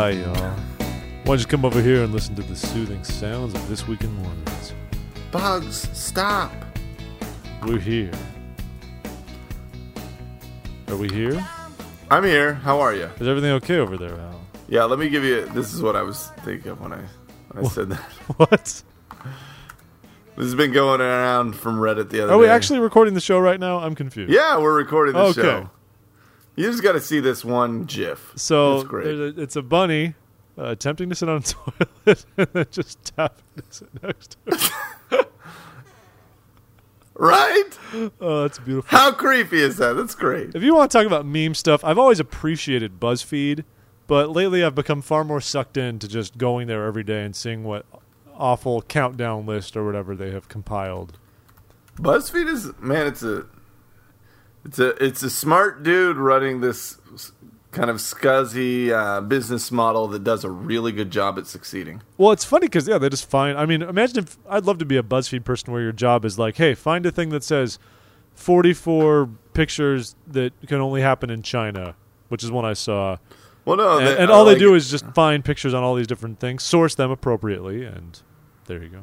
Hi, y'all. Why don't you come over here and listen to the soothing sounds of This Week in Mormons? Bugs, stop. We're here. Are we here? I'm here. How are you? Is everything okay over there, Al? Yeah, let me give you... This is what I was thinking of when I said that. What? This has been going around from Reddit the other day. Are we actually recording the show right now? I'm confused. Yeah, we're recording the Okay. show. You just got to see this one GIF. So It's great. it's a bunny attempting to sit on a toilet and then just tapping to sit next to it. Right? Oh, that's beautiful. How creepy is that? That's great. If you want to talk about meme stuff, I've always appreciated BuzzFeed, but lately I've become far more sucked into just going there every day and seeing what awful countdown list or whatever they have compiled. BuzzFeed is... Man, it's a smart dude running this kind of scuzzy business model that does a really good job at succeeding. Well, it's funny because, yeah, they just find... I mean, imagine if... I'd love to be a BuzzFeed person where your job is like, hey, find a thing that says 44 pictures that can only happen in China, which is one I saw. Well, no, And all they do is just find pictures on all these different things, source them appropriately, and there you go.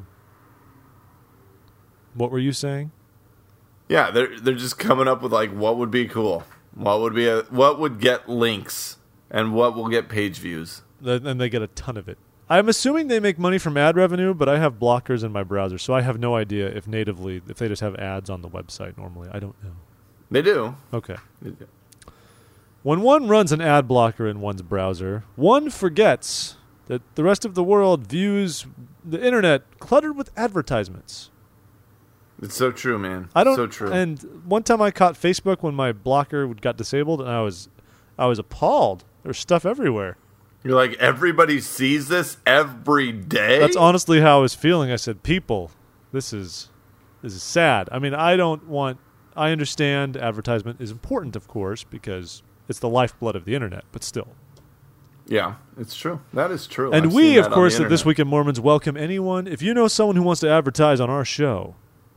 What were you saying? Yeah, they're just coming up with like what would be cool, what would get links, and what will get page views. And they get a ton of it. I'm assuming they make money from ad revenue, but I have blockers in my browser, so I have no idea if they just have ads on the website normally. I don't know. They do. Okay. They do. When one runs an ad blocker in one's browser, one forgets that the rest of the world views the internet cluttered with advertisements. It's so true, man. I don't. So true. And one time I caught Facebook when my blocker got disabled, and I was appalled. There's stuff everywhere. You're like, everybody sees this every day? That's honestly how I was feeling. I said, people, this is sad. I mean, I understand advertisement is important, of course, because it's the lifeblood of the internet, but still. Yeah, it's true. That is true. And I've we, seen of that on course, the at This internet. Week in Mormons welcome anyone. If you know someone who wants to advertise on our show.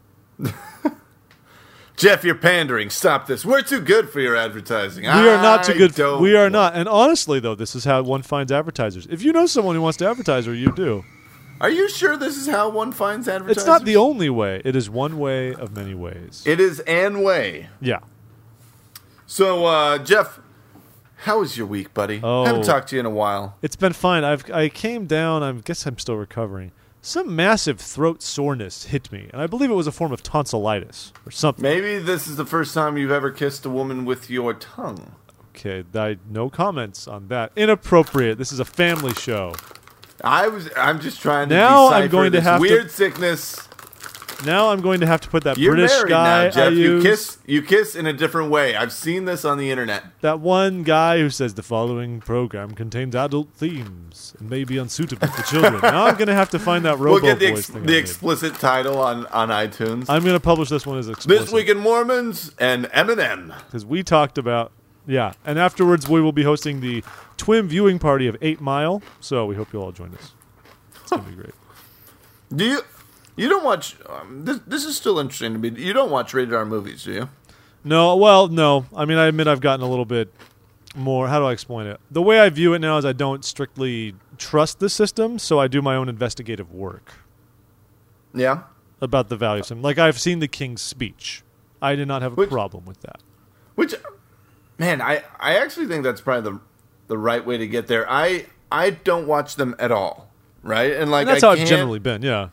Jeff, you're pandering. Stop this. We're too good for your advertising. We are not too good. We are want- not. And honestly, though, this is how one finds advertisers. If you know someone who wants to advertise, or you do. Are you sure this is how one finds advertisers? It's not the only way. It is one way of many ways. It is an way. Yeah. So, Jeff, how was your week, buddy? Oh. Haven't talked to you in a while. It's been fine. I came down. I guess I'm still recovering. Some massive throat soreness hit me, and I believe it was a form of tonsillitis or something. Maybe this is the first time you've ever kissed a woman with your tongue. Okay, no comments on that. Inappropriate. This is a family show. I'm just trying to Now I'm decipher going to this have to- weird sickness. Now I'm going to have to put that You're British married guy now, Jeff. I use. You kiss in a different way. I've seen this on the internet. That one guy who says the following program contains adult themes and may be unsuitable for children. Now I'm going to have to find that robo We'll get the, voice thing. I the made. explicit title on iTunes. I'm going to publish this one as explicit. This Week in Mormons and Eminem. Because we talked about, yeah. And afterwards we will be hosting the twin viewing party of 8 Mile. So we hope you'll all join us. It's going to be great. You don't watch... this is still interesting to me. You don't watch rated R movies, do you? No. I mean, I admit I've gotten a little bit more... How do I explain it? The way I view it now is I don't strictly trust the system, so I do my own investigative work Yeah? about the value of something. Like, I've seen The King's Speech. I did not have a problem with that. Which... Man, I actually think that's probably the right way to get there. I don't watch them at all, right? And like, And that's how I've generally been, yeah.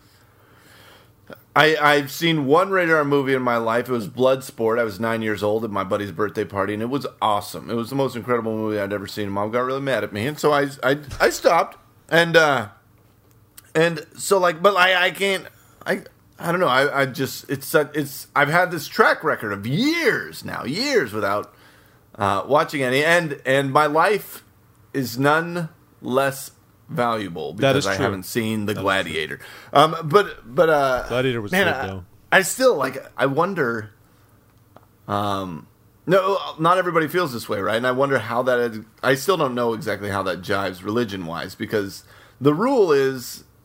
I've seen one rated R movie in my life. It was Bloodsport. I was 9 years old at my buddy's birthday party, and it was awesome. It was the most incredible movie I'd ever seen. Mom got really mad at me, and so I stopped. And so like, but I can't. I don't know. I just I've had this track record of years without watching any, and my life is none less valuable because I haven't seen The Gladiator. But Gladiator was good, though. I still I wonder. No, not everybody feels this way, right? And I wonder how that. I still don't know exactly how that jives religion wise, because the rule is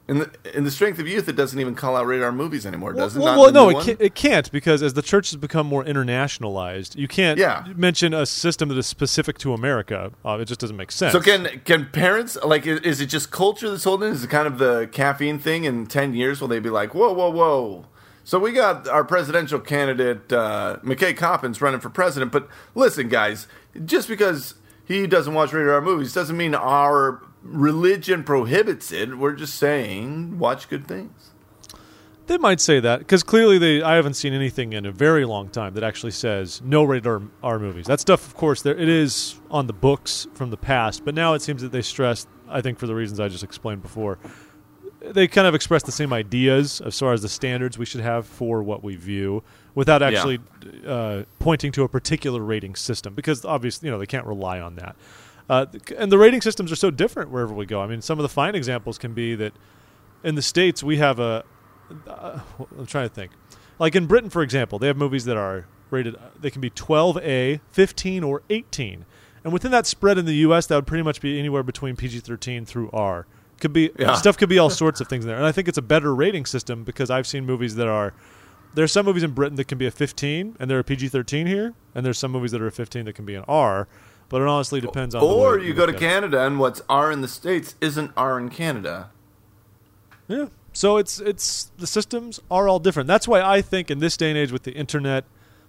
in the strength of youth, it doesn't even call out rated R movies anymore, does it? Well, no, it can't, because as the church has become more internationalized, you can't mention a system that is specific to America. It just doesn't make sense. So can parents, like, is it just culture that's holding it? Is it kind of the caffeine thing in 10 years? Will they be like, whoa. So we got our presidential candidate, McKay Coppins, running for president. But listen, guys, just because he doesn't watch rated R movies doesn't mean our religion prohibits it. We're just saying watch good things. They might say that, because clearly I haven't seen anything in a very long time that actually says no rated R movies. That stuff, of course, it is on the books from the past, but now it seems that they stress, I think for the reasons I just explained before, they kind of express the same ideas as far as the standards we should have for what we view, without actually pointing to a particular rating system, because obviously they can't rely on that. And the rating systems are so different wherever we go. I mean, some of the fine examples can be that in the States we have I'm trying to think. Like in Britain, for example, they have movies that are rated, they can be 12A, 15, or 18. And within that spread in the U.S., that would pretty much be anywhere between PG-13 through R. Stuff could be all sorts of things in there. And I think it's a better rating system, because I've seen movies that there's some movies in Britain that can be a 15, and they're a PG-13 here, and there's some movies that are a 15 that can be an R. But it honestly depends on. Or you go to Canada, and what's R in the States isn't R in Canada. Yeah, so it's the systems are all different. That's why I think in this day and age with the internet,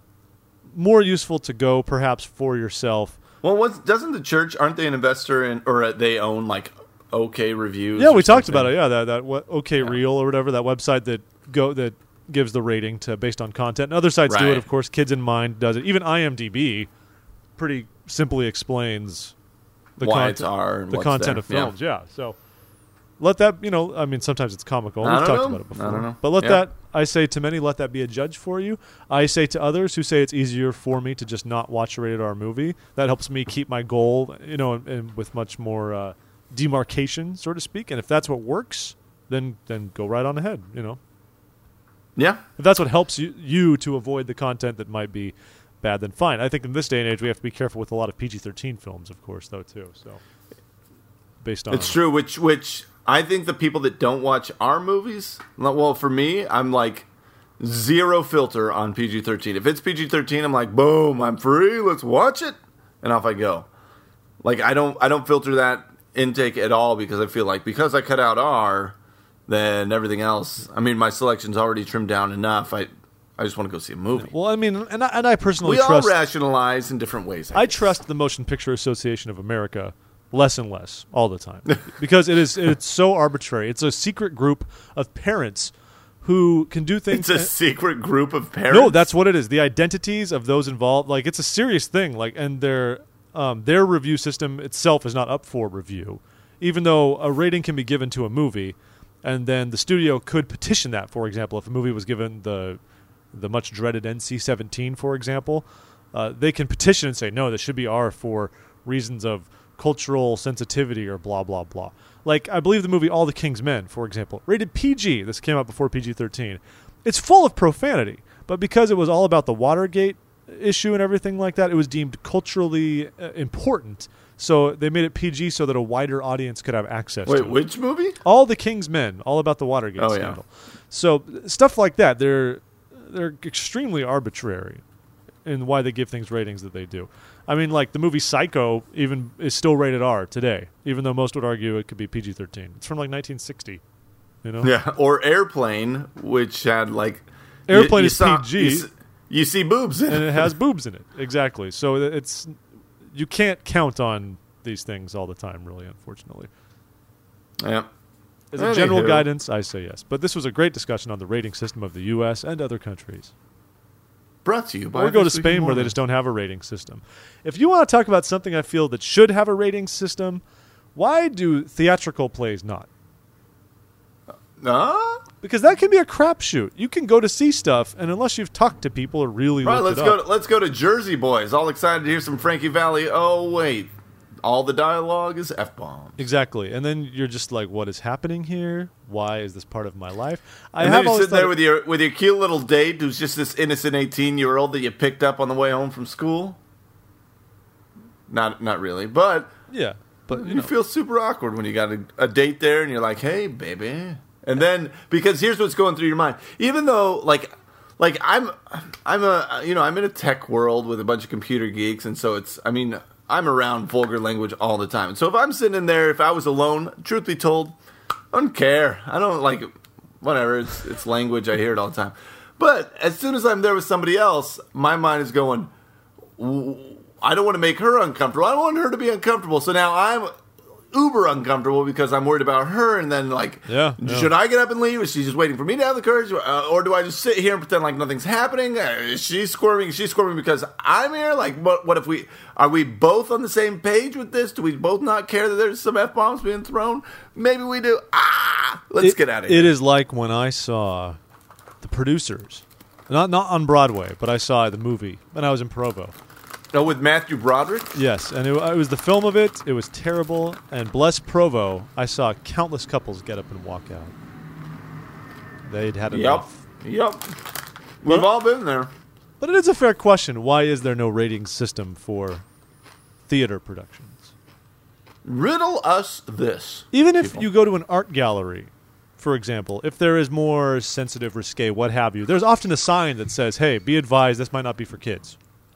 more useful to go perhaps for yourself. Well, doesn't the church, aren't they an investor in, or they own like OK Reviews? Yeah, we talked about it. Yeah, that OK Reel or whatever, that website that gives the rating based on content. And other sites do it, of course. Kids in Mind does it. Even IMDb pretty simply explains the content of films. Yeah. So let that, I mean, sometimes it's comical. We've talked about it before. I don't know. But that, I say to many, let that be a judge for you. I say to others who say it's easier for me to just not watch a rated R movie, that helps me keep my goal, and with much more demarcation, so to speak. And if that's what works, then go right on ahead, Yeah. If that's what helps you to avoid the content that might be bad, then fine. I think in this day and age, we have to be careful with a lot of PG-13 films, of course, though, too. So, based on it's true. Which I think the people that don't watch our movies, well, for me, I'm like zero filter on PG-13. If it's PG-13, I'm like, boom, I'm free. Let's watch it, and off I go. Like I don't filter that intake at all, because I feel like because I cut out R, then everything else. I mean, my selection's already trimmed down enough. I just want to go see a movie. Well, I mean, and I personally we trust... all rationalize in different ways. I trust the Motion Picture Association of America less and less all the time, because it's so arbitrary. It's a secret group of parents who can do things... It's a secret group of parents? No, that's what it is. The identities of those involved, like, it's a serious thing. Like, and their review system itself is not up for review, even though a rating can be given to a movie, and then the studio could petition that, for example, if a movie was given the much dreaded NC-17, for example, they can petition and say, no, this should be R for reasons of cultural sensitivity or blah, blah, blah. Like, I believe the movie All the King's Men, for example, rated PG. This came out before PG-13. It's full of profanity, but because it was all about the Watergate issue and everything like that, it was deemed culturally important. So they made it PG so that a wider audience could have access to it. Wait, which movie? All the King's Men, all about the Watergate scandal. Yeah. So stuff like that, they're extremely arbitrary in why they give things ratings that they do. I mean, like the movie Psycho even is still rated R today, even though most would argue it could be PG-13. It's from like 1960, Yeah, or Airplane, which had like... Airplane is PG. You see boobs in it. And it has boobs in it, exactly. So you can't count on these things all the time, really, unfortunately. Yeah. As a general guidance, I say yes. But this was a great discussion on the rating system of the U.S. and other countries. Brought to you by... Or go to Spain where they just don't have a rating system. If you want to talk about something I feel that should have a rating system, why do theatrical plays not? Because that can be a crapshoot. You can go to see stuff, and unless you've talked to people or really looked it up... Let's go to Jersey Boys. All excited to hear some Frankie Valli. Oh, wait. All the dialogue is F-bombs. Exactly. And then you're just like, what is happening here? Why is this part of my life? And then you sit there with your cute little date who's just this innocent 18-year-old that you picked up on the way home from school. Not really, but... Yeah. But you feel super awkward when you got a date there and you're like, hey, baby. And then, because here's what's going through your mind. Even though, like I'm in a tech world with a bunch of computer geeks, and so I'm around vulgar language all the time. So if I'm sitting in there, if I was alone, truth be told, I don't care. I don't like whatever. It's language. I hear it all the time. But as soon as I'm there with somebody else, my mind is going, I don't want to make her uncomfortable. I don't want her to be uncomfortable. So now I'm uber uncomfortable because I'm worried about her. And then, should I get up and leave? Is she just waiting for me to have the courage? Or do I just sit here and pretend like nothing's happening? Is she squirming? Is she squirming because I'm here? Like, what if are we both on the same page with this? Do we both not care that there's some F-bombs being thrown? Maybe we do. Let's get out of here. It is like when I saw The Producers. Not on Broadway, but I saw the movie when I was in Provo. Oh, with Matthew Broderick? Yes, and it was the film of it. It was terrible. And bless Provo, I saw countless couples get up and walk out. They'd had enough. Yep. We've all been there. But it is a fair question. Why is there no rating system for theater productions? Riddle us this. Even if you go to an art gallery, for example, if there is more sensitive, risque, what have you, there's often a sign that says, hey, be advised, this might not be for kids.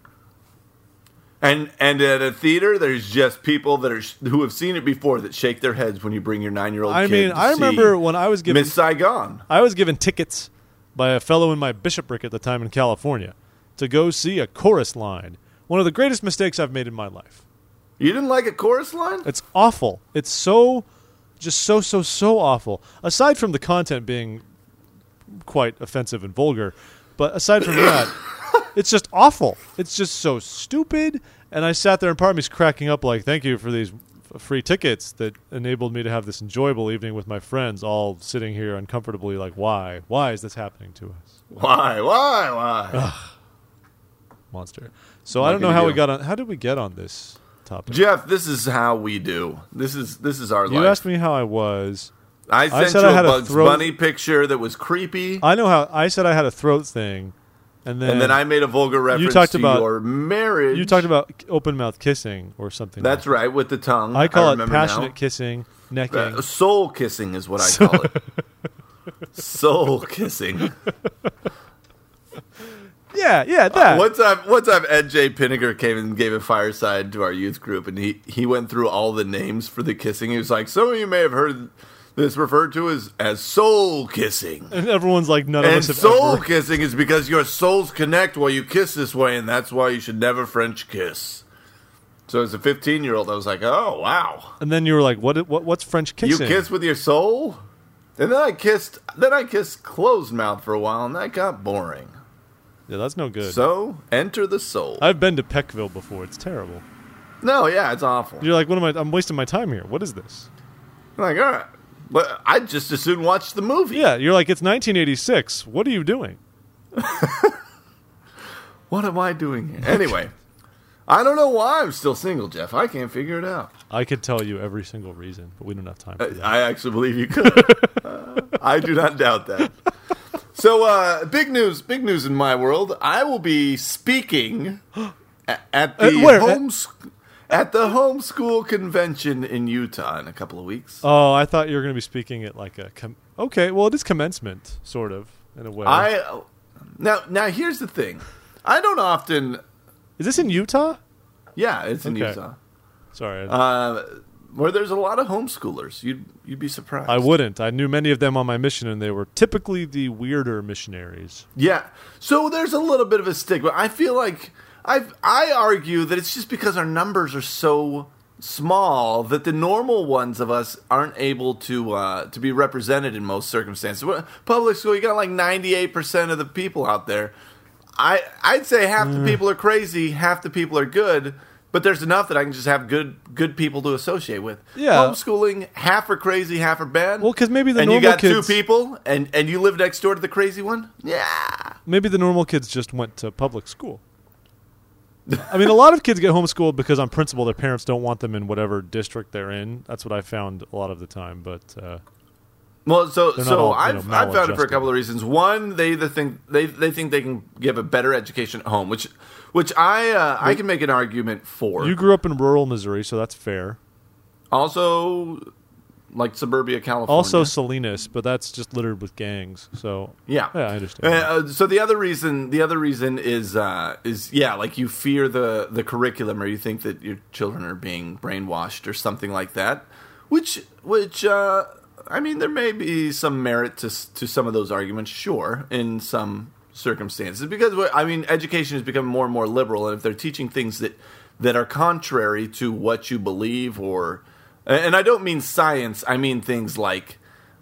And at a theater, there's just people who have seen it before that shake their heads when you bring your 9-year-old kid to I remember when I was given Miss Saigon. I was given tickets by a fellow in my bishopric at the time in California to go see a chorus line. One of the greatest mistakes I've made in my life. You didn't like a chorus line? It's awful. It's so awful. Aside from the content being quite offensive and vulgar, but aside from that, it's just awful. It's just so stupid. And I sat there and part of me's cracking up like, thank you for these free tickets that enabled me to have this enjoyable evening with my friends, all sitting here uncomfortably like, why? Why is this happening to us? Why? Ugh. Monster. So I don't know how we got on. How did we get on this topic? Jeff, this is how we do. This is our life. You asked me how I was. I sent you a Bugs Bunny picture that was creepy. I know how. I said I had a throat thing. And then I made a vulgar reference to your marriage. You talked about open mouth kissing or something. That's right, with the tongue. I call it passionate kissing, necking. Soul kissing is what I call it. Soul kissing. Yeah, that. One time Ed J. Pinniger came and gave a fireside to our youth group, and he went through all the names for the kissing. He was like, some of you may have heard this referred to as soul kissing. And everyone's like, none of us have soul ever. Kissing is because your souls connect while you kiss this way, and that's why you should never French kiss. So as a 15-year-old, I was like, oh, wow. And then you were like, what's French kissing? You kiss with your soul? And then I kissed closed mouth for a while, and that got boring. Yeah, that's no good. So, enter the soul. I've been to Peckville before. It's terrible. No, yeah, it's awful. You're like, I'm wasting my time here. What is this? I'm like, all right. But I'd just as soon watch the movie. Yeah, you're like, it's 1986. What are you doing? What am I doing here? Anyway, I don't know why I'm still single, Jeff. I can't figure it out. I could tell you every single reason, but we don't have time for that. I actually believe you could. I do not doubt that. So, big news in my world. I will be speaking at the at the homeschool convention in Utah in a couple of weeks. Oh, I thought you were going to be speaking at like a... okay, well, it is commencement, sort of, in a way. Now, here's the thing. I don't often... Is this in Utah? Yeah, it's in Utah. Sorry. Where there's a lot of homeschoolers. You'd be surprised. I wouldn't. I knew many of them on my mission, and they were typically the weirder missionaries. Yeah. So there's a little bit of a stigma. I feel like... I argue that it's just because our numbers are so small that the normal ones of us aren't able to be represented in most circumstances. Public school, you got like 98% of the people out there. I'd say half the people are crazy, half the people are good, but there's enough that I can just have good people to associate with. Yeah. Homeschooling, half are crazy, half are bad. Well, because maybe the and normal you got kids... 2 people, and you live next door to the crazy one? Yeah. Maybe the normal kids just went to public school. I mean, a lot of kids get homeschooled because on principle their parents don't want them in whatever district they're in. That's what I found a lot of the time. But well, so all, I've found it for a couple of reasons. One, they either think they think they can give a better education at home, which I can make an argument for. You grew up in rural Missouri, so that's fair. Also, like suburbia, California. Also Salinas, but that's just littered with gangs. So yeah, I understand. So the other reason is like you fear the curriculum, or you think that your children are being brainwashed or something like that. Which I mean, there may be some merit to some of those arguments, sure, in some circumstances, because I mean, education has become more and more liberal, and if they're teaching things that are contrary to what you believe, and I don't mean science, I mean things like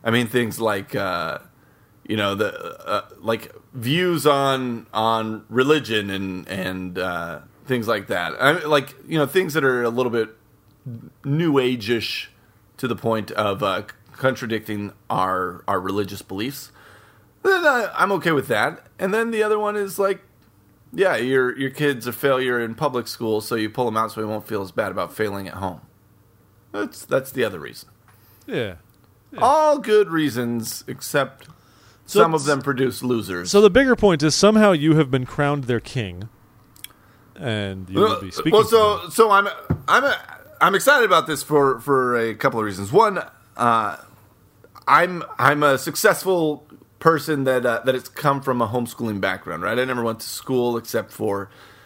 like views on religion and things like that. Things that are a little bit new age-ish to the point of contradicting our religious beliefs. Then I'm okay with that. And then the other one is like, yeah, your kid's a failure in public school, so you pull them out so he won't feel as bad about failing at home. That's the other reason. Yeah. All good reasons, except some of them produce losers. So the bigger point is somehow you have been crowned their king, and you will be speaking. Well, so I'm excited about this for a couple of reasons. One, I'm a successful person that it's come from a homeschooling background, right? I never went to school except for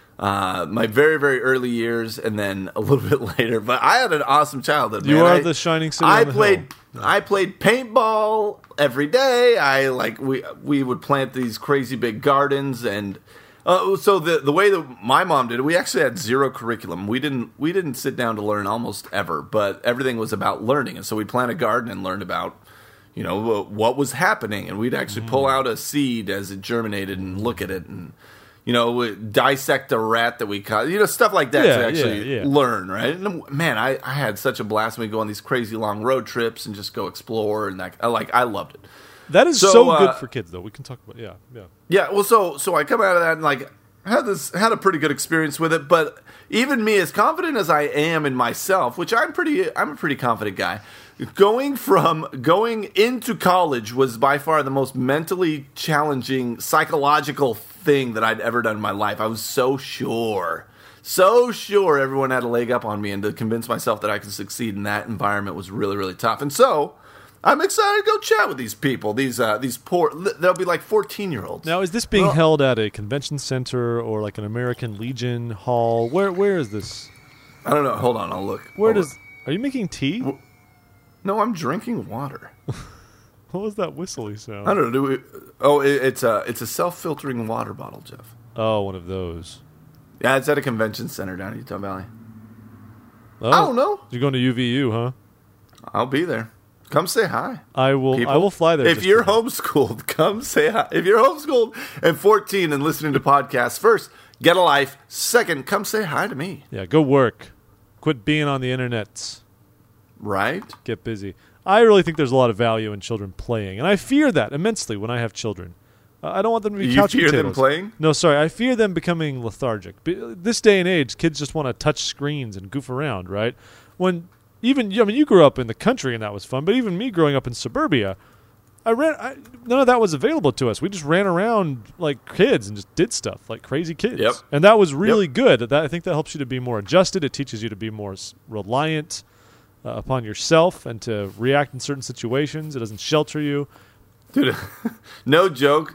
my very, very early years, and then a little bit later. But I had an awesome childhood. You are the shining city on the hill. I played paintball every day. We would plant these crazy big gardens, and so the way that my mom did it, we actually had zero curriculum. We didn't sit down to learn almost ever, but everything was about learning. And so we'd plant a garden and learn about what was happening, and we'd actually pull out a seed as it germinated and look at it, and dissect a rat that we caught, stuff like that to actually learn, right? And man, I had such a blast when we go on these crazy long road trips and just go explore, and I loved it. That is so good for kids, though. We can talk about yeah. Well, so I come out of that and like had a pretty good experience with it, but even me, as confident as I am in myself, which I'm a pretty confident guy. Going into college was by far the most mentally challenging psychological thing that I'd ever done in my life. I was so sure everyone had a leg up on me, and to convince myself that I could succeed in that environment was really, really tough. And so I'm excited to go chat with these people. These poor, they'll be like 14-year-olds. Now, is this being held at a convention center or like an American Legion hall? Where is this? I don't know. Hold on, I'll look. Are you making tea? No, I'm drinking water. What was that whistly sound? I don't know. It's a self-filtering water bottle, Jeff. Oh, one of those. Yeah, it's at a convention center down in Utah Valley. Oh, I don't know. You're going to UVU, huh? I'll be there. Come say hi. I will. People. I will fly there. If you're homeschooled, come say hi. If you're homeschooled and 14 and listening to podcasts, first, get a life. Second, come say hi to me. Yeah, go work. Quit being on the internet. Right? Get busy. I really think there's a lot of value in children playing, and I fear that immensely when I have children. I don't want them to be couch potatoes. You fear them playing? No, sorry. I fear them becoming lethargic. This day and age, kids just want to touch screens and goof around, right? You grew up in the country and that was fun, but even me growing up in suburbia, none of that was available to us. We just ran around like kids and just did stuff like crazy kids. Yep. And that was really good. I think that helps you to be more adjusted. It teaches you to be more reliant upon yourself and to react in certain situations. It doesn't shelter you. Dude, no joke.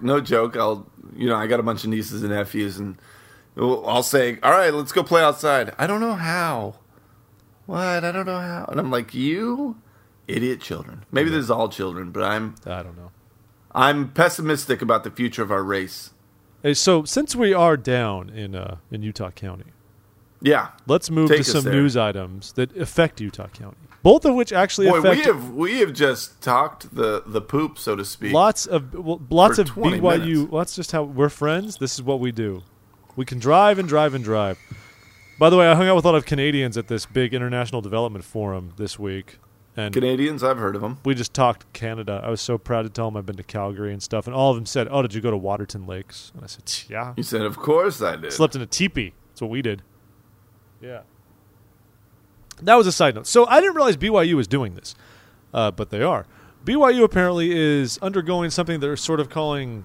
I got a bunch of nieces and nephews, and I'll say, all right, let's go play outside. I don't know how. What? I don't know how. And I'm like, you idiot children. Maybe this is all children, but I don't know. I'm pessimistic about the future of our race. Hey, so since we are down in Utah County, let's move to some news items that affect Utah County. Both of which actually affect. We have just talked the poop, so to speak. Lots of BYU. Minutes. That's just how we're friends. This is what we do. We can drive and drive and drive. By the way, I hung out with a lot of Canadians at this big international development forum this week. And Canadians, I've heard of them. We just talked Canada. I was so proud to tell them I've been to Calgary and stuff, and all of them said, "Oh, did you go to Waterton Lakes?" And I said, "Yeah." You said, "Of course I did." Slept in a teepee. That's what we did. Yeah. That was a side note. So I didn't realize BYU was doing this, but they are. BYU apparently is undergoing something they're sort of calling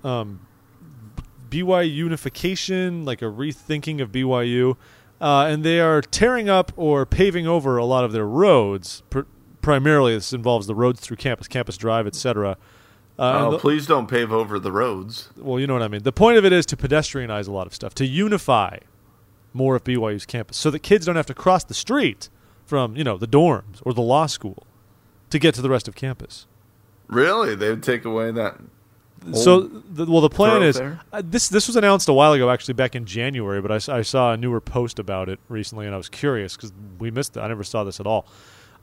BYU unification, like a rethinking of BYU, and they are tearing up or paving over a lot of their roads, primarily this involves the roads through campus, Campus Drive, etc. Please don't pave over the roads. Well, you know what I mean. The point of it is to pedestrianize a lot of stuff, to unify more of BYU's campus so that kids don't have to cross the street from, the dorms or the law school to get to the rest of campus. Really? They would take away that? So, the plan is this was announced a while ago, actually back in January, but I saw a newer post about it recently, and I was curious because we missed it. I never saw this at all.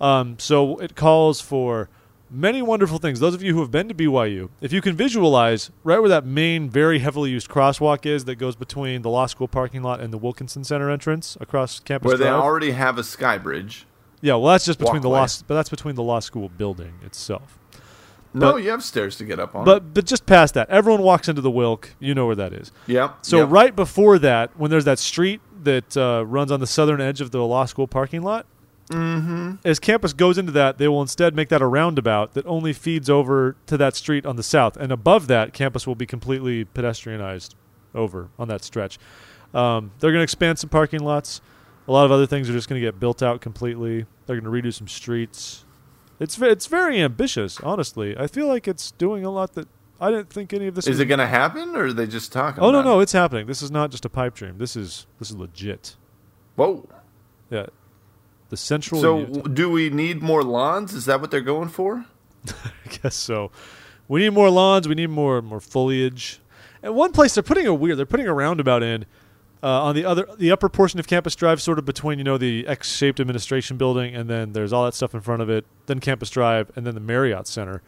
So it calls for many wonderful things. Those of you who have been to BYU, if you can visualize right where that main, very heavily used crosswalk is that goes between the law school parking lot and the Wilkinson Center entrance across Campus Where Drive. they already have a sky bridge. Yeah, well, that's just between Walkway. that's between the law school building itself. No, you have stairs to get up on. But just past that, everyone walks into the Wilk. You know where that is. Yep. So right before that, when there's that street that runs on the southern edge of the law school parking lot, as campus goes into that, they will instead make that a roundabout that only feeds over to that street on the south. And above that, campus will be completely pedestrianized over on that stretch. They're going to expand some parking lots. A lot of other things are just going to get built out completely. They're going to redo some streets. It's very ambitious, honestly. I feel like it's doing a lot that I didn't think any of this Is it going to happen, or are they just talking Oh, about no, it? it's happening. This is not just a pipe dream. This is legit. Whoa. Yeah. The central So Ute. do we need more lawns? Is that what they're going for? I guess so. We need more lawns. We need more foliage. At one place, they're putting a roundabout in on the upper portion of Campus Drive, sort of between the X-shaped administration building, and then there's all that stuff in front of it. Then Campus Drive, and then the Marriott Center.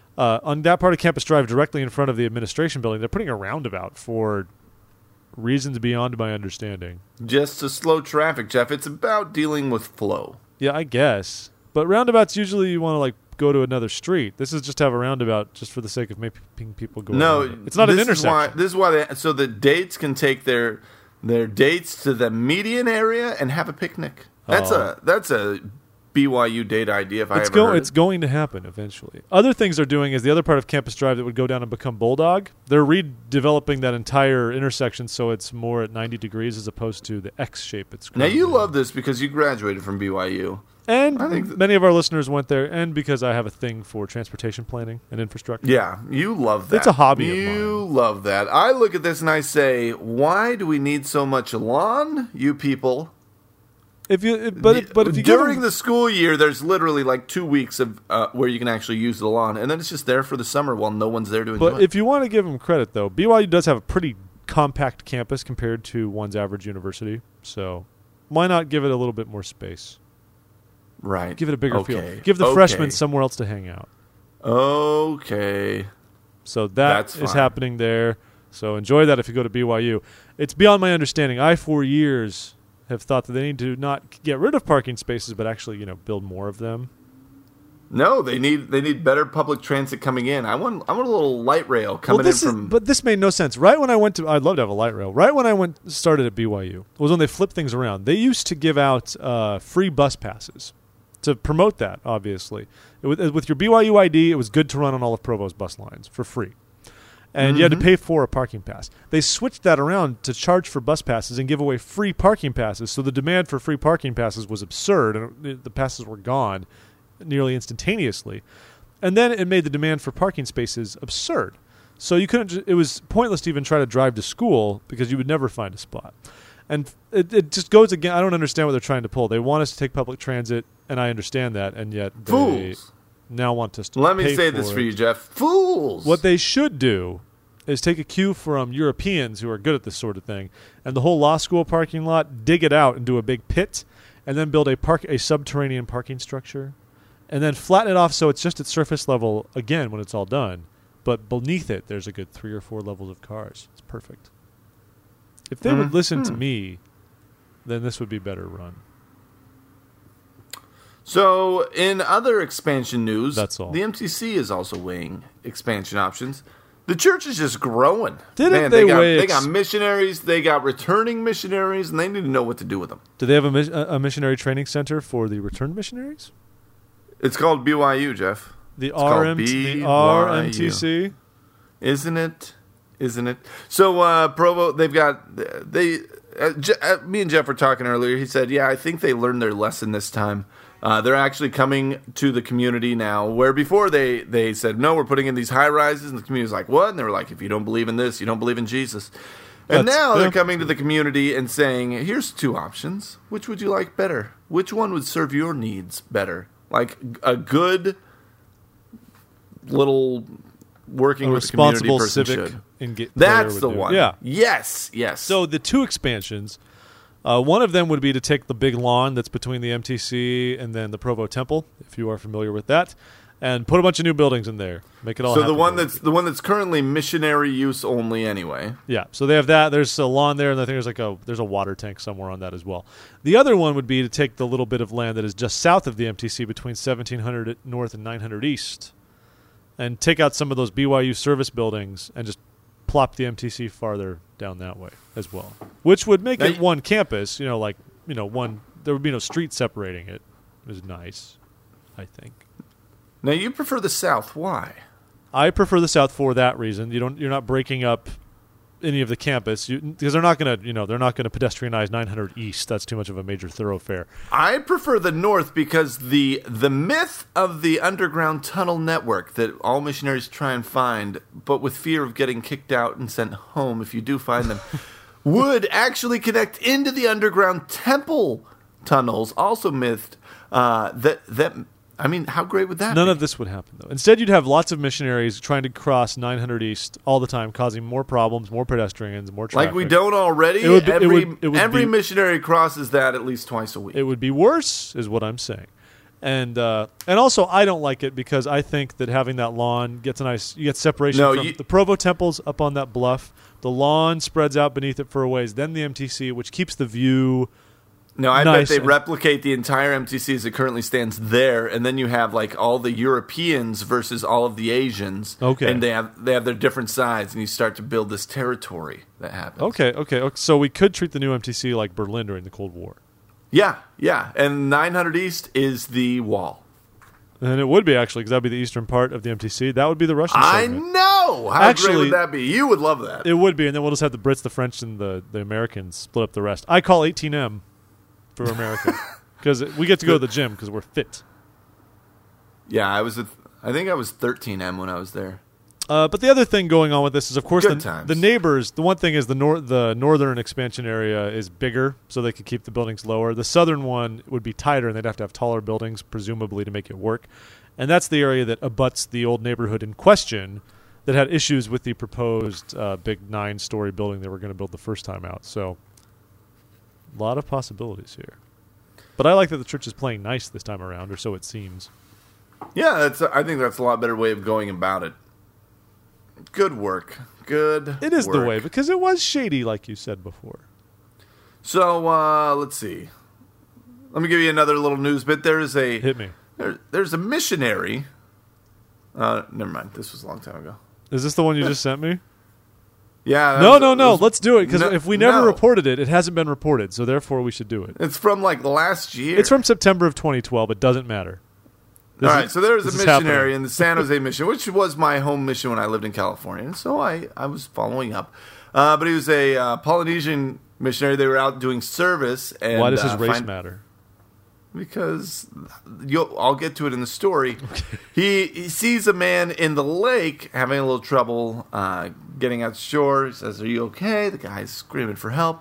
On that part of Campus Drive, directly in front of the administration building, they're putting a roundabout for reasons beyond my understanding. Just to slow traffic, Jeff. It's about dealing with flow. Yeah, I guess. But roundabouts, usually you want to go to another street. This is just to have a roundabout just for the sake of making people go. No, around it. It's not an intersection. This is why so the dates can take their dates to the median area and have a picnic. That's a BYU date idea. If I ever heard it's going to happen eventually. Other things they're doing is the other part of Campus Drive that would go down and become Bulldog. They're redeveloping that entire intersection so it's more at 90 degrees as opposed to the X shape. Now you love this because you graduated from BYU. And I think many of our listeners went there, and because I have a thing for transportation planning and infrastructure. Yeah, you love that. It's a hobby of You mine. love that. I look at this and I say, why do we need so much lawn, you people? If you give During them- the school year, there's literally 2 weeks of where you can actually use the lawn, and then it's just there for the summer while no one's there to enjoy But it. if you want to give them credit, though, BYU does have a pretty compact campus compared to one's average university. So why not give it a little bit more space? Right. Give it a bigger Okay. feel. Give the freshmen somewhere else to hang out. Okay. So That's is fine. happening there. So enjoy that if you go to BYU. It's beyond my understanding. I, for years, have thought that they need to not get rid of parking spaces, but actually, build more of them. No, they need better public transit coming in. I want a little light rail coming in from. But this made no sense. Right when I went to, I'd love to have a light rail. Right when I started at BYU was when they flipped things around. They used to give out free bus passes to promote that. Obviously, with your BYU ID, it was good to run on all of Provo's bus lines for free, and you had to pay for a parking pass. They switched that around to charge for bus passes and give away free parking passes. So the demand for free parking passes was absurd, and the passes were gone nearly instantaneously. And then it made the demand for parking spaces absurd. So you couldn't. It was pointless to even try to drive to school because you would never find a spot. And it just goes again. I don't understand what they're trying to pull. They want us to take public transit, and I understand that, and yet they Fools. now want us to Let me pay say for this it. for you, Jeff. Fools. What they should do is take a cue from Europeans who are good at this sort of thing, and the whole law school parking lot, dig it out and do a big pit, and then build a subterranean parking structure, and then flatten it off so it's just at surface level again when it's all done. But beneath it, there's a good 3 or 4 levels of cars. It's perfect. If they would listen to me, then this would be better run. So, in other expansion news, That's all. the MTC is also weighing expansion options. The church is just growing. Didn't they weigh they got missionaries, they got returning missionaries, and they need to know what to do with them. Do they have a missionary training center for the returned missionaries? It's called BYU, Jeff. The called RMTC? Isn't it? So, Provo, me and Jeff were talking earlier. He said, yeah, I think they learned their lesson this time. They're actually coming to the community now, where before they said, no, we're putting in these high rises, and the community's like, what? And they were like, if you don't believe in this, you don't believe in Jesus. And now they're coming to the community and saying, here's 2 options. Which would you like better? Which one would serve your needs better? Like a good little working with the community responsible person civic should. That's the one. Yeah. Yes. So the 2 expansions, one of them would be to take the big lawn that's between the MTC and then the Provo Temple, if you are familiar with that, and put a bunch of new buildings in there. Make it all. So the one that's currently missionary use only anyway. Yeah. So they have that. There's a lawn there, and I think there's a water tank somewhere on that as well. The other one would be to take the little bit of land that is just south of the MTC between 1700 North and 900 East, and take out some of those BYU service buildings and just plop the MTC farther down that way as well, which would make it one campus. There would be no street separating it. It was nice, I think. Now you prefer the South. Why? I prefer the South for that reason. You're not breaking up any of the campus because they're not going to pedestrianize 900 East. That's too much of a major thoroughfare. I prefer the North because the myth of the underground tunnel network that all missionaries try and find, but with fear of getting kicked out and sent home if you do find them, would actually connect into the underground temple tunnels. Also mythed that. I mean, how great would that be? None of this would happen, though. Instead, you'd have lots of missionaries trying to cross 900 East all the time, causing more problems, more pedestrians, more traffic. Like we don't already? Every missionary crosses that at least twice a week. It would be worse, is what I'm saying. And also, I don't like it because I think that having that lawn you get separation from the Provo Temple's up on that bluff. The lawn spreads out beneath it for a ways, then the MTC, which keeps the view. No, I bet they replicate the entire MTC as it currently stands there, and then you have like all the Europeans versus all of the Asians. Okay, and they have their different sides, and you start to build this territory that happens. Okay. So we could treat the new MTC like Berlin during the Cold War. Yeah, and 900 East is the wall. And it would be, actually, because that would be the eastern part of the MTC. That would be the Russian segment. I know! How great would that be? You would love that. It would be, and then we'll just have the Brits, the French, and the Americans split up the rest. I call 18M for America because we get to go to the gym because we're fit. Yeah, I think I was 13M when I was there. But the other thing going on with this is, of course, the neighbors. The one thing is the northern expansion area is bigger, so they could keep the buildings lower. The southern one would be tighter, and they'd have to have taller buildings, presumably, to make it work. And that's the area that abuts the old neighborhood in question that had issues with the proposed big 9-story building they were going to build the first time out. So a lot of possibilities here. But I like that the church is playing nice this time around, or so it seems. Yeah, I think that's a lot better way of going about it. Good work. It is the way, because it was shady, like you said before. So, let's see. Let me give you another little news bit. Hit me. There's a missionary. Never mind. This was a long time ago. Is this the one you just sent me? Yeah. No. Let's do it, because if we never reported it, it hasn't been reported, so therefore we should do it. It's from, last year. It's from September of 2012. It doesn't matter. So there was a missionary in the San Jose mission, which was my home mission when I lived in California. And so I was following up. But he was a Polynesian missionary. They were out doing service. And, why does his race matter? Because I'll get to it in the story. Okay. He sees a man in the lake having a little trouble getting out to shore. He says, "Are you okay?" The guy's screaming for help.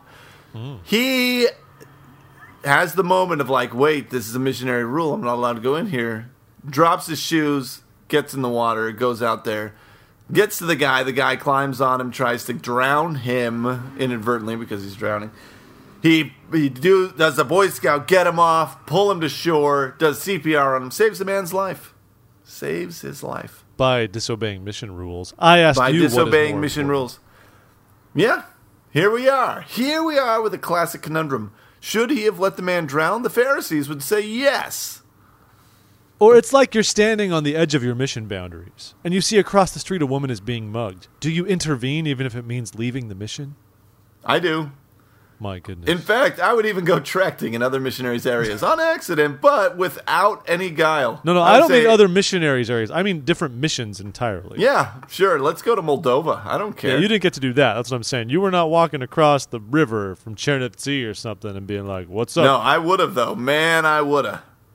He has the moment of wait, this is a missionary rule. I'm not allowed to go in here. Drops his shoes, gets in the water, goes out there, gets to the guy. The guy climbs on him, tries to drown him inadvertently because he's drowning. He does a Boy Scout, get him off, pull him to shore, does CPR on him, saves the man's life. Saves his life. By disobeying mission rules. I asked you what is more important. By disobeying mission rules. Yeah, here we are. Here we are with a classic conundrum. Should he have let the man drown? The Pharisees would say yes. Or it's like you're standing on the edge of your mission boundaries, and you see across the street a woman is being mugged. Do you intervene even if it means leaving the mission? I do. My goodness. In fact, I would even go tracting in other missionaries' areas on accident, but without any guile. No, I don't mean other missionaries' areas. I mean different missions entirely. Yeah, sure. Let's go to Moldova. I don't care. Yeah, you didn't get to do that. That's what I'm saying. You were not walking across the river from Chernivtsi or something and being like, "What's up?" No, I would have, though. Man, I would have.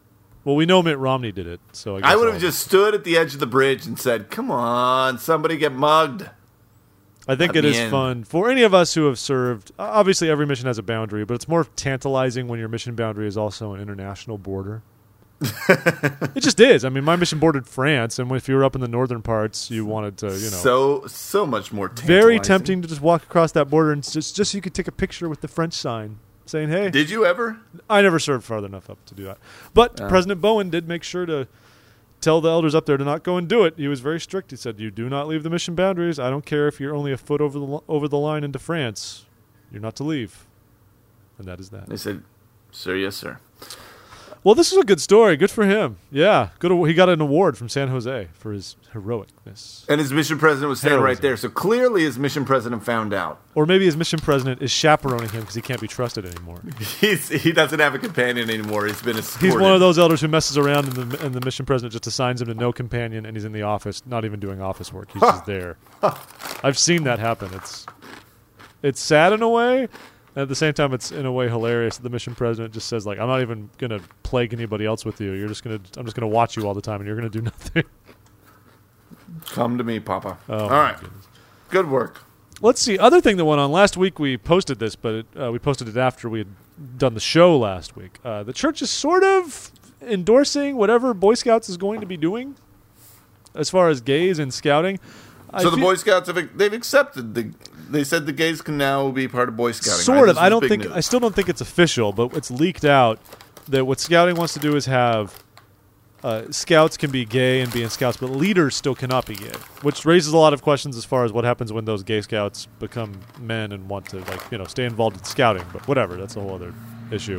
Well, we know Mitt Romney did it, so I would have just stood at the edge of the bridge and said, "Come on, somebody get mugged." I think it is fun for any of us who have served. Obviously, every mission has a boundary, but it's more tantalizing when your mission boundary is also an international border. It just is. I mean, my mission bordered France, and if you were up in the northern parts, you wanted to, so much more tantalizing. Very tempting to just walk across that border and just so you could take a picture with the French sign saying, "Hey." Did you ever? I never served far enough up to do that, but President Bowen did make sure to tell the elders up there to not go and do it. He was very strict. He said, "You do not leave the mission boundaries. I don't care if you're only a foot over the line into France. You're not to leave." And that is that. They said, "Sir, yes, sir." Well, this is a good story. Good for him. Yeah, good. He got an award from San Jose for his heroicness. And his mission president was standing right there. So clearly his mission president found out. Or maybe his mission president is chaperoning him because he can't be trusted anymore. He doesn't have a companion anymore. He's been escorted. He's one of those elders who messes around and the mission president just assigns him to no companion, and he's in the office, not even doing office work. He's just there. I've seen that happen. It's sad in a way. And at the same time, it's in a way hilarious that the mission president just says, like, "I'm not even going to plague anybody else with you. I'm just going to watch you all the time, and you're going to do nothing." Come to me, Papa. Oh, all right. Good work. Let's see. Other thing that went on last week, we posted this, but we posted it after we had done the show last week. The church is sort of endorsing whatever Boy Scouts is going to be doing as far as gays and scouting. So the Boy Scouts they've accepted They said the gays can now be part of Boy Scouting. Sort of. Right? I still don't think it's official, but it's leaked out that what Scouting wants to do is have Scouts can be gay and be in Scouts, but leaders still cannot be gay, which raises a lot of questions as far as what happens when those gay Scouts become men and want to stay involved in Scouting. But whatever, that's a whole other issue.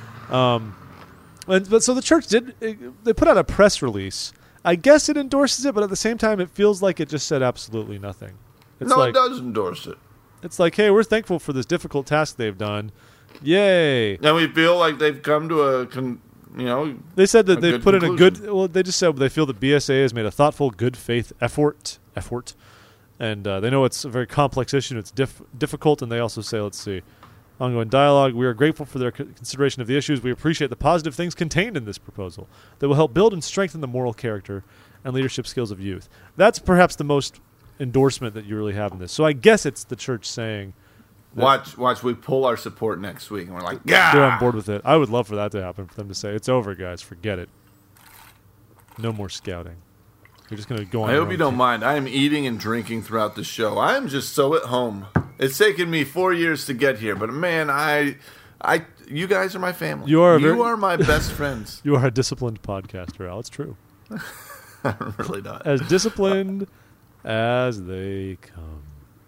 But so the church they put out a press release. I guess it endorses it, but at the same time, it feels like it just said absolutely nothing. It does endorse it. It's like, hey, we're thankful for this difficult task they've done. Yay. And we feel like they've come to they said that they've put conclusion. in a good... Well, they just said they feel that BSA has made a thoughtful, good faith effort. And they know it's a very complex issue. It's difficult, and they also say, let's see, ongoing dialogue. We are grateful for their consideration of the issues. We appreciate the positive things contained in this proposal that will help build and strengthen the moral character and leadership skills of youth. That's perhaps the most endorsement that you really have in this. So I guess it's the church saying... Watch, we pull our support next week, and we're like, yeah! They're on board with it. I would love for that to happen, for them to say, it's over, guys, forget it. No more scouting. You're just going to go on. I hope you don't mind. I am eating and drinking throughout the show. I am just so at home. It's taken me 4 years to get here, but man, you guys are my family. You are my best friends. You are a disciplined podcaster, Al. It's true. I'm really not. As disciplined as they come.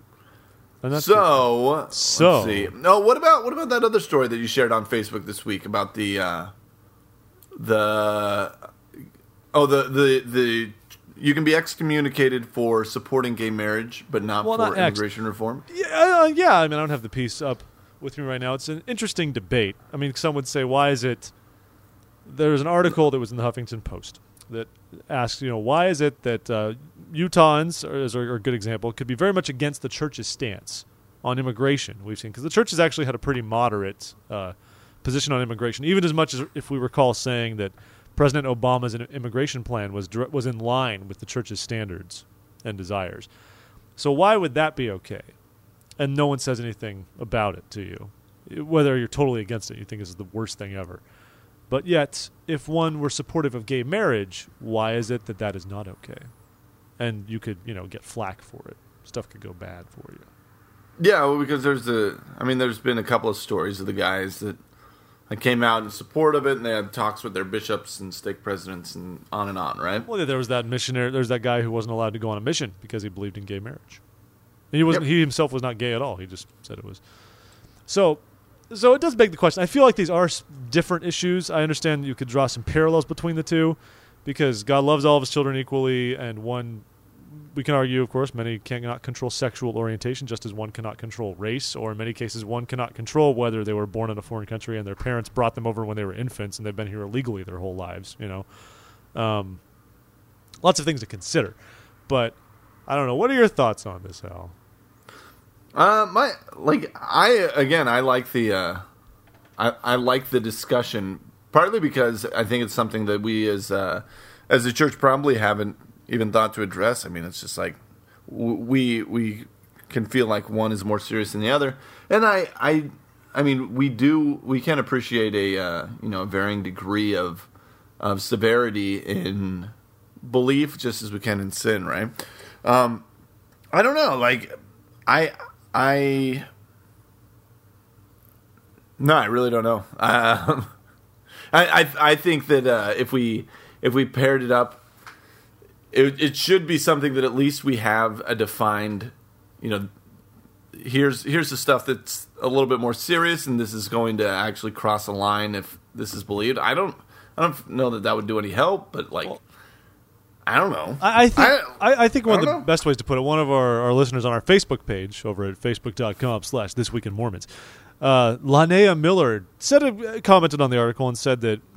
So let's see. No, what about that other story that you shared on Facebook this week about the you can be excommunicated for supporting gay marriage, but not for immigration reform? Yeah. I mean, I don't have the piece up with me right now. It's an interesting debate. I mean, some would say, why is it... There's an article that was in the Huffington Post that asks, why is it that Utahns, as a good example, could be very much against the church's stance on immigration, we've seen. Because the church has actually had a pretty moderate position on immigration, even as much as, if we recall, saying that President Obama's immigration plan was in line with the church's standards and desires. So why would that be okay? And no one says anything about it to you. Whether you're totally against it, you think this is the worst thing ever. But yet, if one were supportive of gay marriage, why is it that is not okay? And you could, get flack for it. Stuff could go bad for you. Yeah, well, because there's been a couple of stories of the guys that came out in support of it, and they had talks with their bishops and stake presidents and on, right? Well, there was that missionary. There's that guy who wasn't allowed to go on a mission because he believed in gay marriage. He wasn't. Yep. He himself was not gay at all. He just said it was. So it does beg the question. I feel like these are different issues. I understand you could draw some parallels between the two, because God loves all of his children equally, and we can argue, of course, many cannot control sexual orientation, just as one cannot control race, or in many cases, one cannot control whether they were born in a foreign country and their parents brought them over when they were infants and they've been here illegally their whole lives. Lots of things to consider, but I don't know. What are your thoughts on this, Al? I like the discussion Partly because I think it's something that we as a church probably haven't even thought to address. I mean, it's just like we can feel like one is more serious than the other, and I mean, we can appreciate a varying degree of severity in belief, just as we can in sin, right? I don't know, like I really don't know. I think that if we paired it up, it should be something that at least we have a defined, here's the stuff that's a little bit more serious, and this is going to actually cross a line if this is believed. I don't know that would do any help, but I don't know. I think one of the best ways to put it, one of our listeners on our Facebook page over at facebook.com/thisweekinmormons, Lanea Miller commented on the article and said that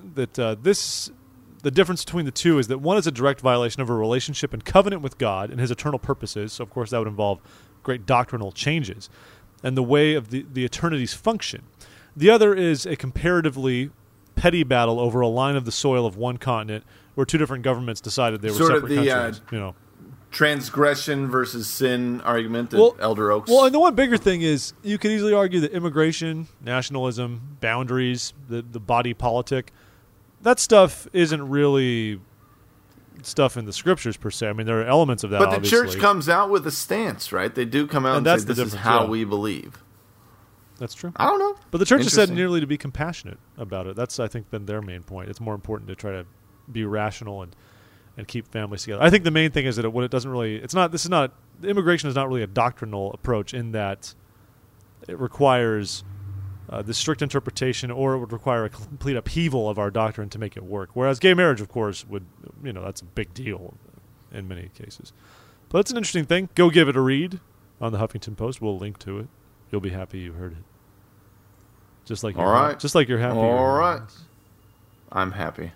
the difference between the two is that one is a direct violation of a relationship and covenant with God and his eternal purposes. So, of course, that would involve great doctrinal changes and the way of the eternity's function. The other is a comparatively petty battle over a line of the soil of one continent where two different governments decided they were sort separate of the, countries. Transgression versus sin argument that Elder Oaks. Well, and the one bigger thing is you could easily argue that immigration, nationalism, boundaries, the body politic, that stuff isn't really stuff in the scriptures per se. I mean, there are elements of that, but the obviously. church comes out with a stance, right? They do come out and say this is how we believe. That's true. I don't know. But the church has said nearly to be compassionate about it. That's, I think, been their main point. It's more important to try to be rational and keep families together. I think the main thing is that immigration is not really a doctrinal approach in that it requires the strict interpretation, or it would require a complete upheaval of our doctrine to make it work. Whereas gay marriage, of course, would, that's a big deal in many cases. But it's an interesting thing. Go give it a read on the Huffington Post. We'll link to it. You'll be happy you heard it. Just like you're happy. All right. I'm happy.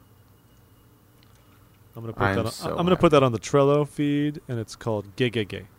I'm gonna put that on the Trello feed, and it's called Gay Gay Gay.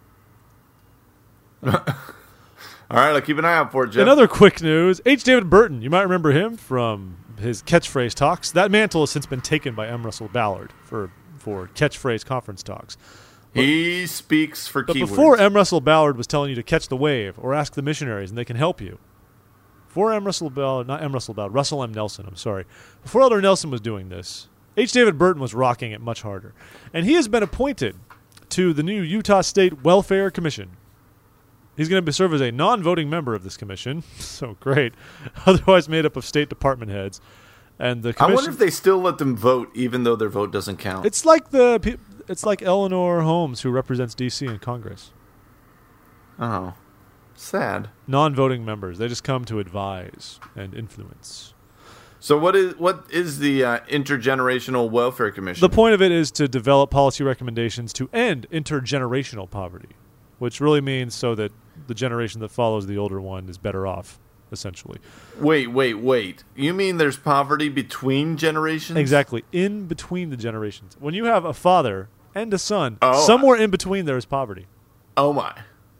All right, I'll keep an eye out for it, Jeff. In other quick news, H. David Burton. You might remember him from his catchphrase talks. That mantle has since been taken by M. Russell Ballard for catchphrase conference talks. He speaks for keywords. But before M. Russell Ballard was telling you to catch the wave or ask the missionaries and they can help you, before Russell M. Nelson, I'm sorry. Before Elder Nelson was doing this, H. David Burton was rocking it much harder. And he has been appointed to the new Utah State Welfare Commission. He's going to serve as a non-voting member of this commission. So great. Otherwise made up of State Department heads. And the commission, I wonder if they still let them vote even though their vote doesn't count. It's like Eleanor Holmes, who represents D.C. in Congress. Oh. Sad. Non-voting members. They just come to advise and influence. So what is the Intergenerational Welfare Commission? The point of it is to develop policy recommendations to end intergenerational poverty, which really means so that the generation that follows the older one is better off, essentially. Wait. You mean there's poverty between generations? Exactly. In between the generations. When you have a father and a son, somewhere in between there is poverty. Oh, my.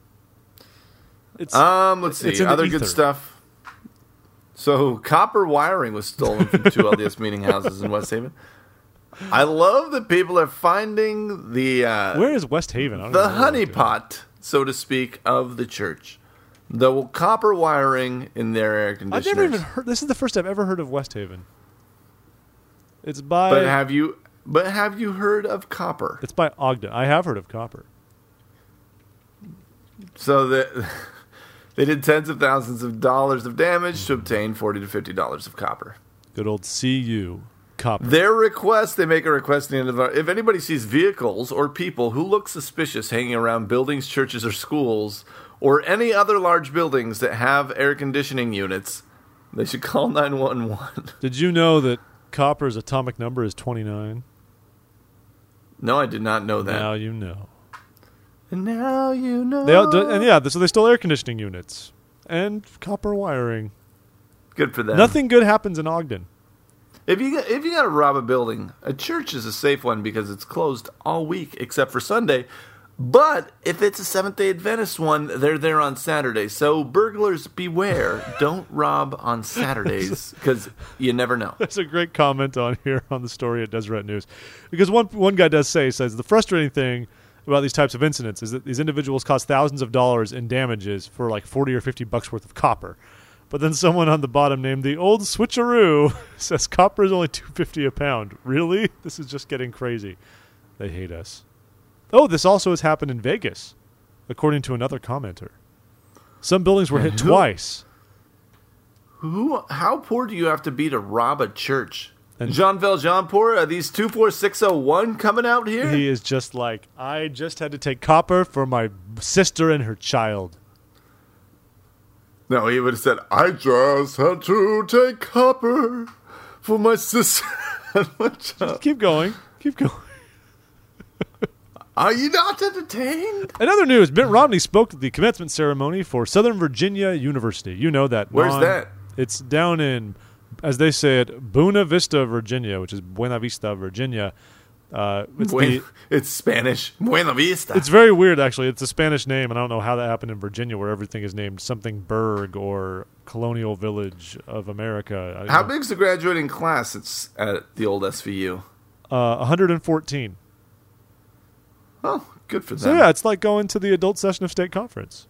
Let's see. Other good stuff. So, copper wiring was stolen from two LDS meeting houses in West Haven. I love that people are finding the... Where is West Haven? The honeypot, so to speak, of the church. The copper wiring in their air conditioners. I've never even heard... This is the first I've ever heard of West Haven. It's by... But have you heard of copper? It's by Ogden. I have heard of copper. So they did tens of thousands of dollars of damage to obtain $40 to $50 of copper. Good old CU copper. They make a request at the end of if anybody sees vehicles or people who look suspicious hanging around buildings, churches, or schools, or any other large buildings that have air conditioning units, they should call 911. Did you know that copper's atomic number is 29? No, I did not know that. Now you know. And now you know. So they stole air conditioning units and copper wiring. Good for them. Nothing good happens in Ogden. If you got to rob a building, a church is a safe one because it's closed all week except for Sunday. But if it's a Seventh-day Adventist one, they're there on Saturday. So burglars beware. Don't rob on Saturdays because you never know. There's a great comment on here on the story at Deseret News. Because one guy says the frustrating thing about these types of incidents is that these individuals cost thousands of dollars in damages for like 40 or 50 bucks worth of copper. But then someone on the bottom named the Old Switcheroo says copper is only $2.50 a pound. Really? This is just getting crazy. They hate us. Oh, this also has happened in Vegas, according to another commenter. Some buildings were hit twice. How poor do you have to be to rob a church? And Jean Valjean poor? Are these 24601 coming out here? He is just like, I just had to take copper for my sister and her child. No, he would have said, I just had to take copper for my sister and my child. Just keep going. Keep going. Are you not entertained? In other news, Mitt Romney spoke at the commencement ceremony for Southern Virginia University. You know that. Where's that? It's down in, as they say it, Buena Vista, Virginia, which is Buena Vista, Virginia. It's Spanish. Buena Vista. It's very weird, actually. It's a Spanish name, and I don't know how that happened in Virginia, where everything is named something Burg or Colonial Village of America. How big's the graduating class? It's at the old SVU. 114. Oh, good for them. So yeah, it's like going to the adult session of state conference.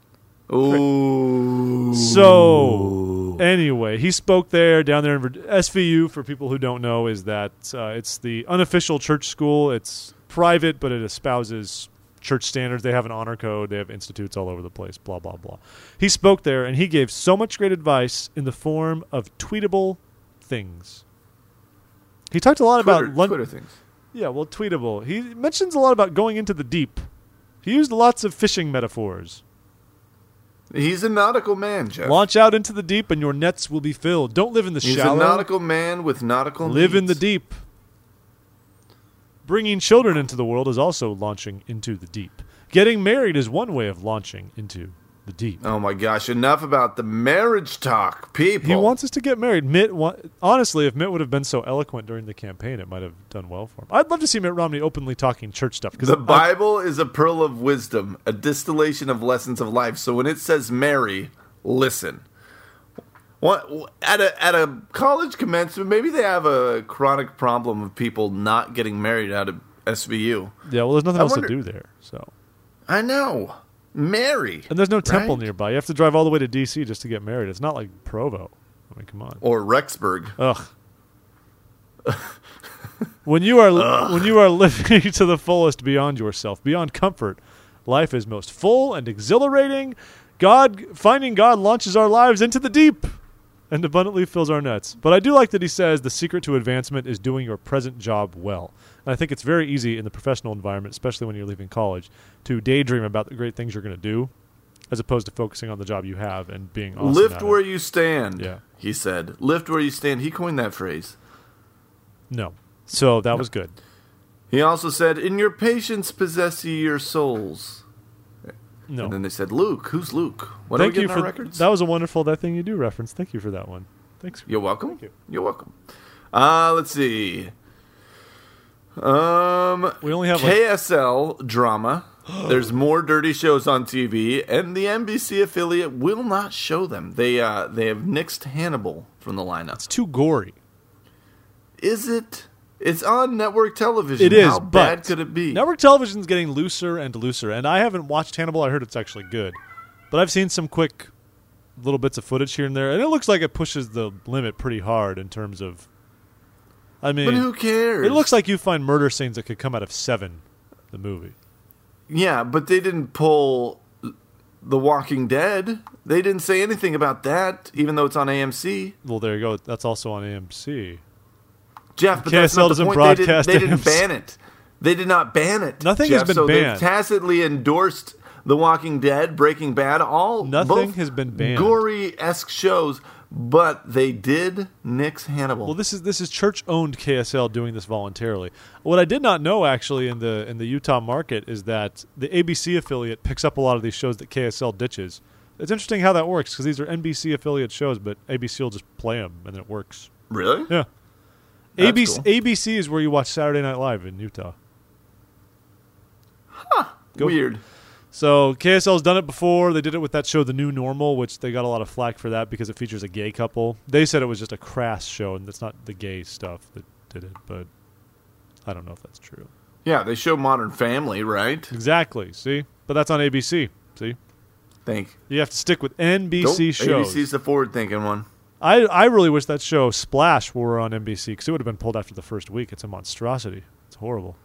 Ooh. So anyway, he spoke down there in SVU. For people who don't know, is that it's the unofficial church school. It's private, but it espouses church standards. They have an honor code. They have institutes all over the place. Blah blah blah. He spoke there, and he gave so much great advice in the form of tweetable things. He talked a lot about Twitter things. Yeah, well, tweetable. He mentions a lot about going into the deep. He used lots of fishing metaphors. He's a nautical man, Jeff. Launch out into the deep and your nets will be filled. Don't live in the shallow. He's a nautical man with nautical Live needs. in the deep. Bringing children into the world is also launching into the deep. Getting married is one way of launching into the deep. Oh my gosh, enough about the marriage talk, people. He wants us to get married. Honestly, if Mitt would have been so eloquent during the campaign, it might have done well for him. I'd love to see Mitt Romney openly talking church stuff. The Bible is a pearl of wisdom, a distillation of lessons of life. So when it says marry, listen. At a college commencement, maybe they have a chronic problem of people not getting married out of SVU. Yeah, well, there's nothing else to do there. So I know. Marry. And there's no temple nearby. You have to drive all the way to D.C. just to get married. It's not like Provo. I mean, come on. Or Rexburg. Ugh. When you are living to the fullest beyond yourself, beyond comfort, life is most full and exhilarating. Finding God launches our lives into the deep and abundantly fills our nets. But I do like that he says the secret to advancement is doing your present job well. And I think it's very easy in the professional environment, especially when you're leaving college, to daydream about the great things you're going to do, as opposed to focusing on the job you have and being awesome. Lift where you stand, yeah. He said. Lift where you stand. He coined that phrase. No. So that was good. He also said, in your patience possess ye your souls. No. And then they said, Luke. Who's Luke? What are we getting our records? That was a wonderful That Thing You Do reference. Thank you for that one. Thanks. You're welcome. Thank you. You're welcome. Let's see. We only have KSL drama. There's more dirty shows on TV, and the NBC affiliate will not show them. They have nixed Hannibal from the lineup. It's too gory. Is it? It's on network television. It is. How bad could it be? Network television's getting looser and looser, and I haven't watched Hannibal. I heard it's actually good, but I've seen some quick little bits of footage here and there, and it looks like it pushes the limit pretty hard in terms of. I mean, but who cares? It looks like you find murder scenes that could come out of Seven, the movie. Yeah, but they didn't pull The Walking Dead. They didn't say anything about that, even though it's on AMC. Well, there you go. That's also on AMC. Jeff, but KSL that's not the doesn't point. broadcast They didn't AMC. ban it. They did not ban it. Nothing Jeff, has been so banned. They tacitly endorsed The Walking Dead, Breaking Bad, Nothing has been banned. Gory-esque shows, but they did nix Hannibal. Well, this is church-owned KSL doing this voluntarily. What I did not know actually in the Utah market is that the ABC affiliate picks up a lot of these shows that KSL ditches. It's interesting how that works because these are NBC affiliate shows, but ABC will just play them and it works. Really? Yeah. That's cool. ABC is where you watch Saturday Night Live in Utah. Huh. Weird. So KSL's done it before. They did it with that show, The New Normal, which they got a lot of flack for that because it features a gay couple. They said it was just a crass show, and it's not the gay stuff that did it, but I don't know if that's true. Yeah, they show Modern Family, right? Exactly. See? But that's on ABC. See? You have to stick with NBC shows. ABC's the forward-thinking one. I really wish that show, Splash, were on NBC because it would have been pulled after the first week. It's a monstrosity. It's horrible.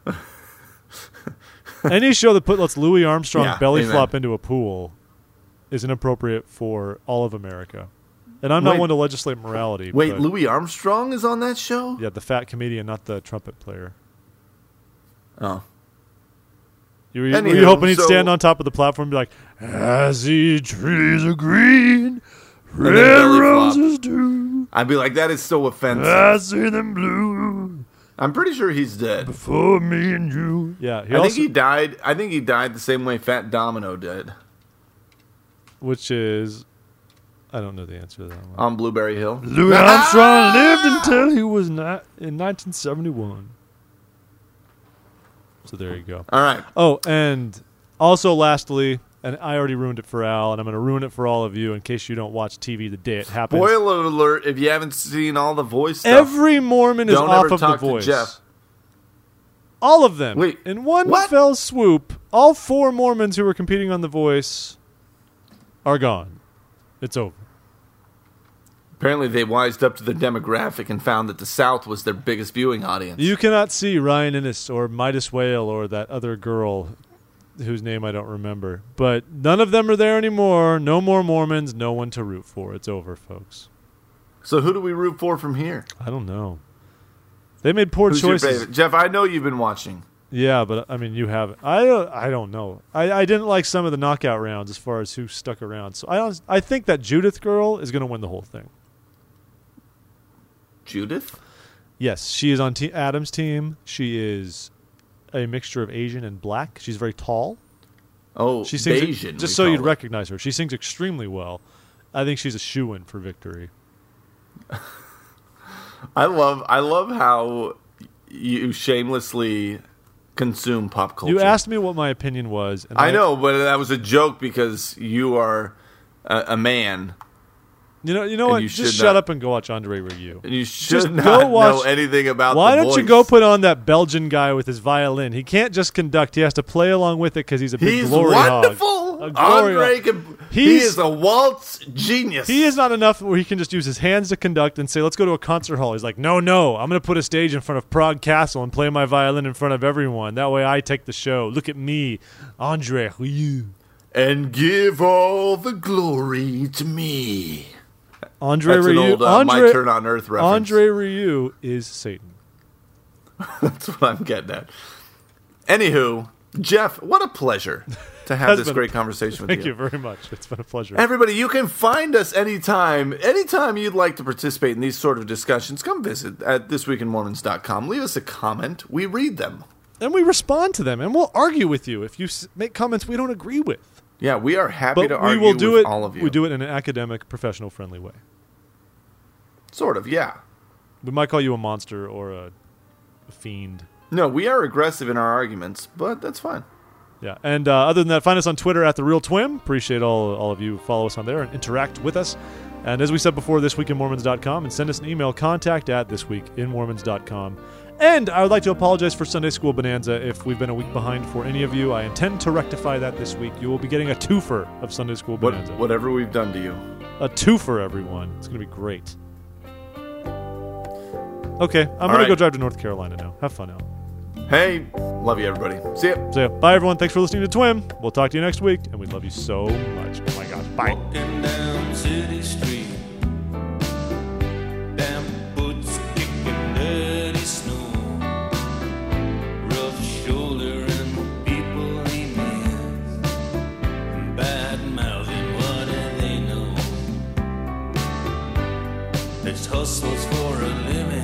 Any show that lets Louis Armstrong belly flop into a pool is inappropriate for all of America. And I'm not one to legislate morality. Wait, but, Louis Armstrong is on that show? Yeah, the fat comedian, not the trumpet player. Oh. Were you hoping he'd stand on top of the platform and be like, as the trees are green, red roses do. I'd be like, that is so offensive. I see them blue. I'm pretty sure he's dead. Before me and you. Yeah. I think he died the same way Fat Domino did. Which is, I don't know the answer to that one. On Blueberry Hill. Louis Armstrong lived until he was in 1971. So there you go. All right. Oh, and also lastly, and I already ruined it for Al, and I'm going to ruin it for all of you in case you don't watch TV the day it happens. Spoiler alert, if you haven't seen all the Voice stuff. Every Mormon is off of The Voice. Jeff. All of them. Wait, in one fell swoop, all 4 Mormons who were competing on The Voice are gone. It's over. Apparently they wised up to the demographic and found that the South was their biggest viewing audience. You cannot see Ryan Innes or Midas Whale or that other girl whose name I don't remember. But none of them are there anymore. No more Mormons. No one to root for. It's over, folks. So who do we root for from here? I don't know. They made poor choices. Your favorite? Jeff, I know you've been watching. Yeah, but I mean, you haven't. I don't know. I didn't like some of the knockout rounds as far as who stuck around. So I think that Judith girl is going to win the whole thing. Judith? Yes, she is on Adam's team. She is a mixture of Asian and black. She's very tall. Oh, she sings Asian. Just so you'd recognize her. She sings extremely well. I think she's a shoo-in for victory. I love how you shamelessly consume pop culture. You asked me what my opinion was. And I know, but that was a joke because you are a man. You know what? Just shut up and go watch Andre Rieu. And you should not know anything about Why The don't Voice. you go put on that Belgian guy with his violin? He can't just conduct. He has to play along with it because he's a big glory wonderful. hog. Andre he is a waltz genius. He is not enough where he can just use his hands to conduct and say, let's go to a concert hall. He's like, no, I'm going to put a stage in front of Prague Castle and play my violin in front of everyone. That way I take the show. Look at me, Andre Rieu. And give all the glory to me. Andre That's Rieu. an old My Turn on Earth reference. Andre Rieu is Satan. That's what I'm getting at. Anywho, Jeff, what a pleasure to have this great conversation with you. Thank you very much. It's been a pleasure. Everybody, you can find us anytime. Anytime you'd like to participate in these sort of discussions, come visit at thisweekinmormons.com. Leave us a comment. We read them. And we respond to them. And we'll argue with you if you make comments we don't agree with. Yeah, we are happy to argue with all of you. We do it in an academic, professional, friendly way. Sort of, yeah. We might call you a monster or a fiend. No, we are aggressive in our arguments, but that's fine. Yeah, and other than that, find us on Twitter at @TheRealTwim. Appreciate all of you. Follow us on there and interact with us. And as we said before, thisweekinmormons.com, and send us an email, contact@thisweekinmormons.com. And I would like to apologize for Sunday School Bonanza if we've been a week behind for any of you. I intend to rectify that this week. You will be getting a twofer of Sunday School Bonanza. Whatever we've done to you. A twofer, everyone. It's going to be great. Okay, I'm going to go drive to North Carolina now. Have fun, Al. Hey, love you, everybody. See ya. See ya. Bye, everyone. Thanks for listening to Twim. We'll talk to you next week, and we love you so much. Oh, my gosh. Bye. Walking down City Street, damn boots kicking dirty snow, rough shoulder and people he missed, bad mouthing, what do they know? There's hustles for a living.